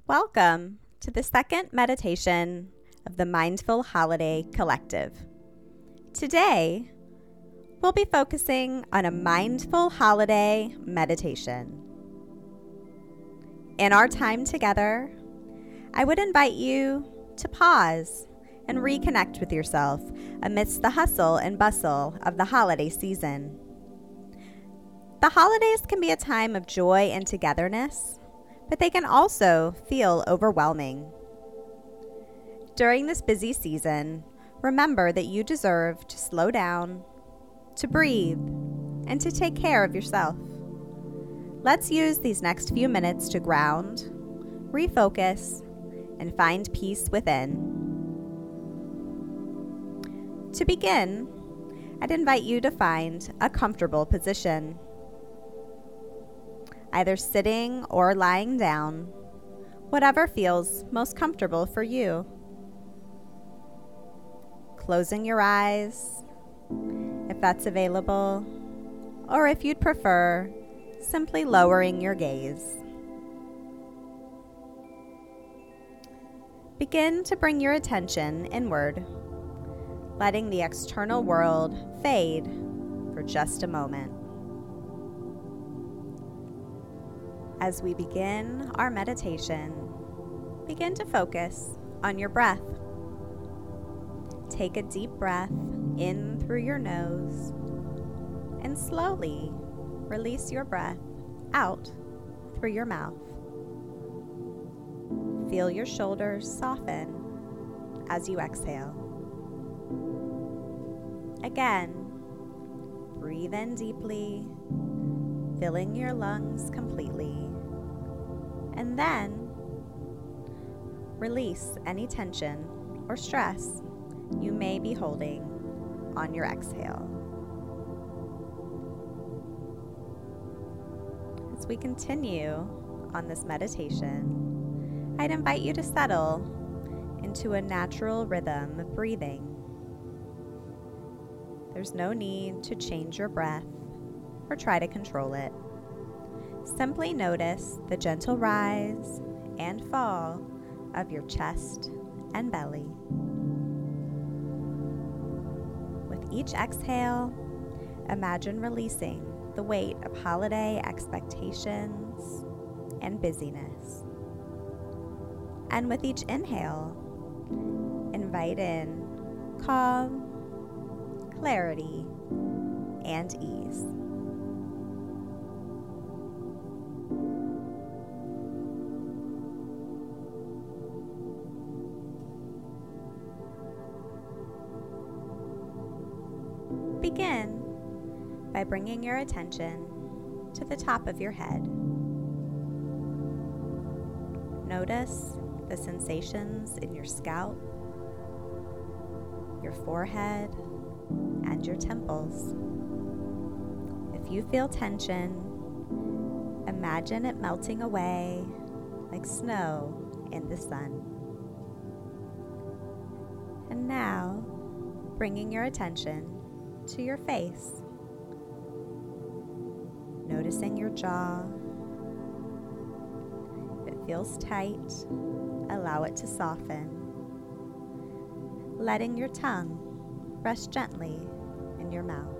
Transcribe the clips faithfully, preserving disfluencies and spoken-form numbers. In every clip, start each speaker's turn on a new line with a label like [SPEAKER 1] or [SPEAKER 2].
[SPEAKER 1] Welcome to the second meditation of the Mindful Holiday Collective. Today, we'll be focusing on a mindful holiday meditation. In our time together, I would invite you to pause and reconnect with yourself amidst the hustle and bustle of the holiday season. The holidays can be a time of joy and togetherness, but they can also feel overwhelming. During this busy season, remember that you deserve to slow down, to breathe, and to take care of yourself. Let's use these next few minutes to ground, refocus, and find peace within. To begin, I'd invite you to find a comfortable position. Either sitting or lying down, whatever feels most comfortable for you. Closing your eyes, if that's available, or if you'd prefer, simply lowering your gaze. Begin to bring your attention inward, letting the external world fade for just a moment. As we begin our meditation, begin to focus on your breath. Take a deep breath in through your nose and slowly release your breath out through your mouth. Feel your shoulders soften as you exhale. Again, breathe in deeply, filling your lungs completely. And then, release any tension or stress you may be holding on your exhale. As we continue on this meditation, I'd invite you to settle into a natural rhythm of breathing. There's no need to change your breath or try to control it. Simply notice the gentle rise and fall of your chest and belly. With each exhale, imagine releasing the weight of holiday expectations and busyness. And with each inhale, invite in calm, clarity, and ease. Begin by bringing your attention to the top of your head. Notice the sensations in your scalp, your forehead, and your temples. If you feel tension, imagine it melting away like snow in the sun. And now, bringing your attention to your face. Noticing your jaw. If it feels tight, allow it to soften. Letting your tongue rest gently in your mouth.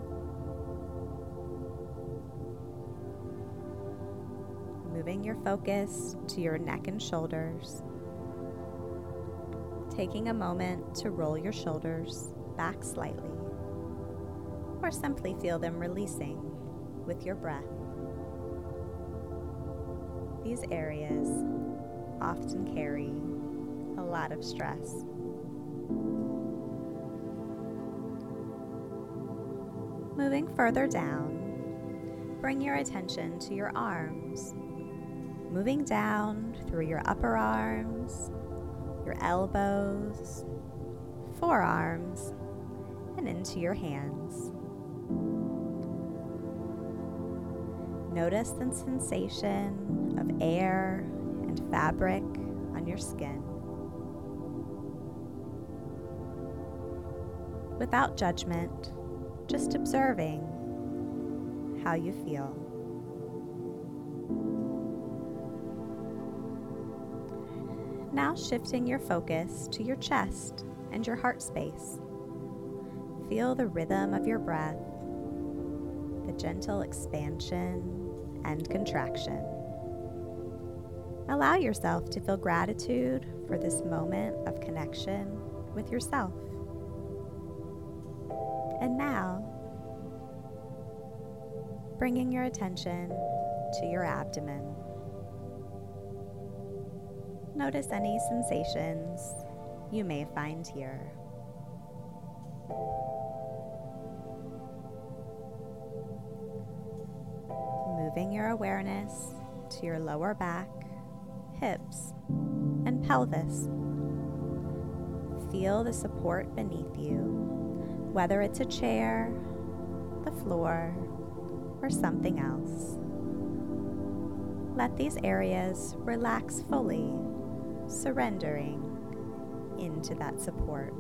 [SPEAKER 1] Moving your focus to your neck and shoulders. Taking a moment to roll your shoulders back slightly, or simply feel them releasing with your breath. These areas often carry a lot of stress. Moving further down, bring your attention to your arms, moving down through your upper arms, your elbows, forearms, and into your hands. Notice the sensation of air and fabric on your skin. Without judgment, just observing how you feel. Now shifting your focus to your chest and your heart space. Feel the rhythm of your breath, the gentle expansion and contraction. Allow yourself to feel gratitude for this moment of connection with yourself. And now, bringing your attention to your abdomen. Notice any sensations you may find here. Moving your awareness to your lower back, hips, and pelvis. Feel the support beneath you, whether it's a chair, the floor, or something else. Let these areas relax fully, surrendering into that support.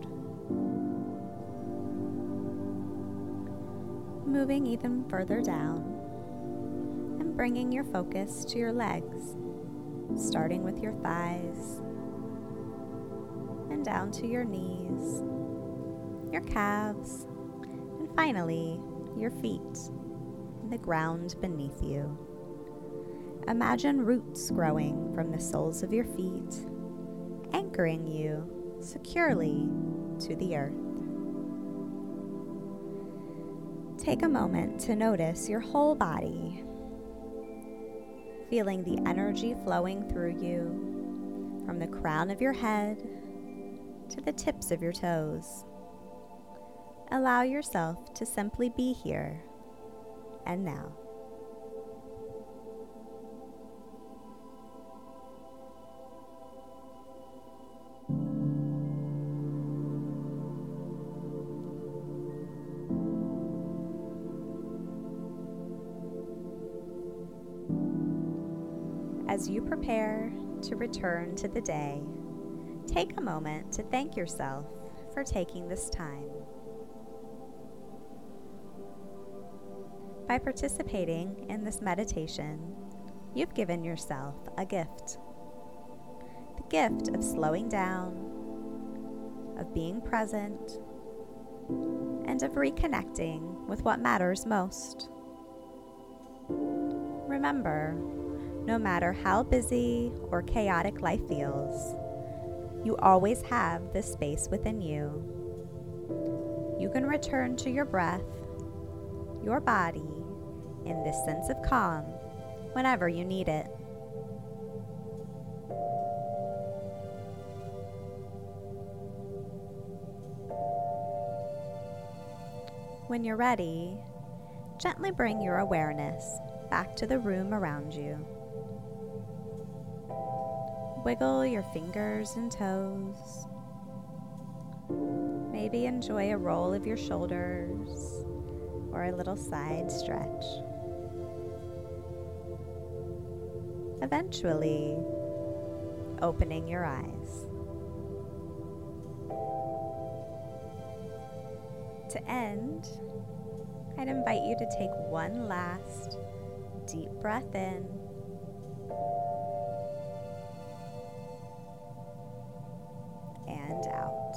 [SPEAKER 1] Moving even further down and bringing your focus to your legs, starting with your thighs and down to your knees, your calves, and finally your feet and the ground beneath you. Imagine roots growing from the soles of your feet, anchoring you securely to the earth. Take a moment to notice your whole body, feeling the energy flowing through you from the crown of your head to the tips of your toes. Allow yourself to simply be here and now. As you prepare to return to the day, take a moment to thank yourself for taking this time. By participating in this meditation, you've given yourself a gift. The gift of slowing down, of being present, and of reconnecting with what matters most. Remember, no matter how busy or chaotic life feels, you always have this space within you. You can return to your breath, your body, in this sense of calm whenever you need it. When you're ready, gently bring your awareness back to the room around you. Wiggle your fingers and toes. Maybe enjoy a roll of your shoulders or a little side stretch. Eventually, opening your eyes. To end, I'd invite you to take one last deep breath in and out.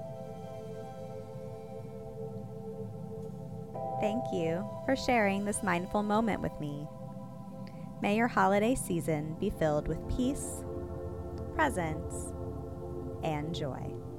[SPEAKER 1] Thank you for sharing this mindful moment with me. May your holiday season be filled with peace, presence, and joy.